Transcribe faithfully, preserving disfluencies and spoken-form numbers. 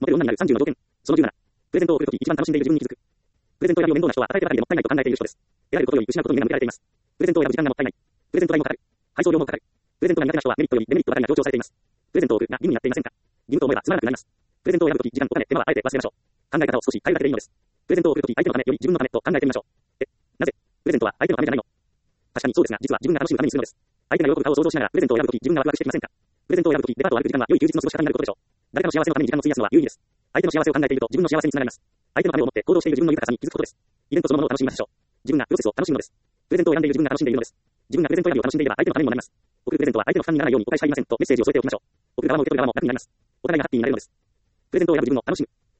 モテる女になるさんじゅうの条件。そのじゅうなな。プレゼントを送るとき一番楽しんでいる自分に気づく。プレゼントを選ぶ面倒な人は与えてばかりでもったいないと考えている人です。得られることより失うことに目が向けられています。プレゼントを選ぶ時間がもったいない。プレゼント代もかかる。配送料もかかる。プレゼントが苦手な人はメリットよりデメリットばかりが強調されています。プレゼントを送るが義務になっていませんか。義務と思えばつまらなくなります。プレゼントを選ぶとき時間、お金、手間はあえて忘れましょう。考え方を少し変えるだけでいいのです。プレゼントを送るとき相手のためより自分のためと考えてみましょう。え、なぜプレゼントは相手のためじゃないの。確かにそうですが、実は自分が楽しむためにするのです。相手が喜ぶ顔を想像しながらプレゼントを選ぶとき自分がワクワクしてきませんか。プレゼントを選ぶときデパートを歩く時間は良い休日の過ごし方になることでしょう。誰かの幸せのために時間を費やすのは有意義です。相手の幸せを考えていると自分の幸せにつながります。相手のためを思って行動している自分の豊かさに気づくことです。イベントそのものを楽しみましょう。自分がプロセスを楽しむのです。プレゼントを選んでいる自分が楽しんでいるのです。自分がプレゼント選びを楽しんでいれば相手のためにもなります。送るプレゼントは相手の負担にならないようにお返しはいりませんとメッセージを添えておきましょう。送る側も受け取る側も楽になります。お互いがハッピーになれるのです。プレゼントを選ぶ自分を楽しむ。